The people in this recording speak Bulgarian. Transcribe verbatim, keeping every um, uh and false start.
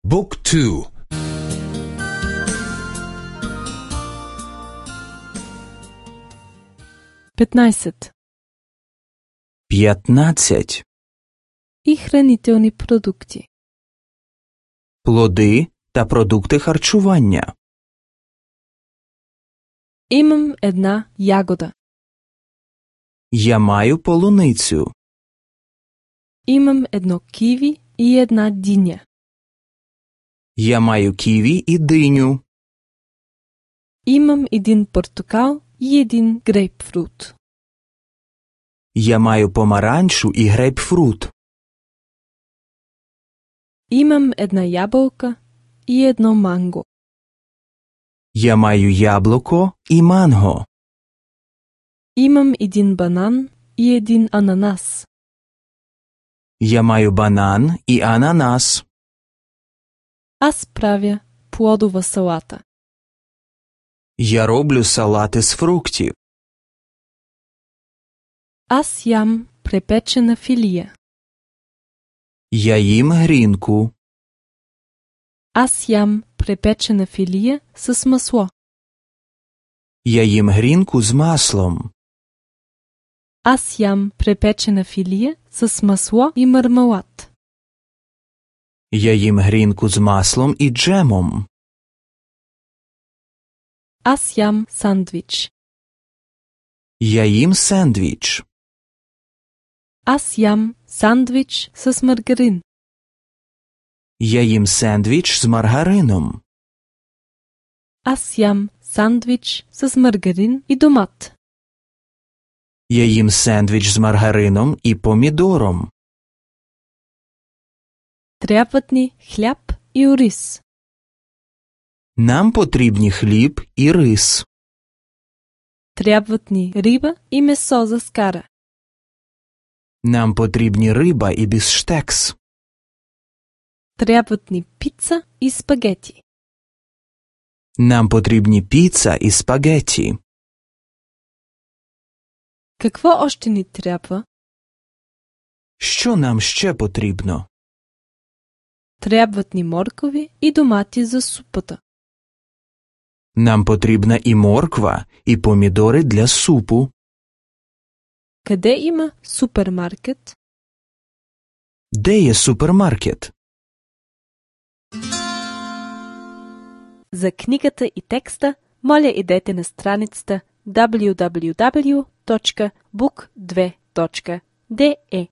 Book two. петнайсет. п'ятнадцять. И хранителни продукти. Плоди та продукти харчування. Имам една ягода. Я маю полуницю. Имам едно киви и една диня. Я маю ківі і диню. Имам един портокал и един грейпфрут. Я маю помаранчу і грейпфрут. Имам една ябълка и едно манго. Я маю яблуко і манго. Имам един банан и един ананас. Я маю банан і ананас. Аз правя плодова салата. Я роблю салати з фруктів. Аз ям препечена филия. Я їм грінку. Аз ям препечена филия с масло. Я їм грінку з маслом. Аз ям препечена филия с масло и мармелад. Я їм грінку з маслом і джемом. Аз ям сандвич. Я їм сендвіч. Аз ям сандвич с маргарин. Я їм сендвіч з маргарином. Аз ям сандвич с маргарин и домат. Я їм сендвіч з маргарином і помідором. Трябват ни хляб и ориз. Нам потрібні хліб і рис. Трябват ни риба и месо за скара. Нам потрібні риба і бифштекс. Трябват ни пица и спагети. Нам потрібні піца і спагеті. Какво още ни трябва? Що нам ще потрібно? Трябват ни моркови и домати за супата. Нам потрібна і морква, і помідори для супу. Къде има супермаркет? Де є супермаркет? За книгата и текста, моля идете на страницата дабл ю дабл ю дабл ю точка бук две точка де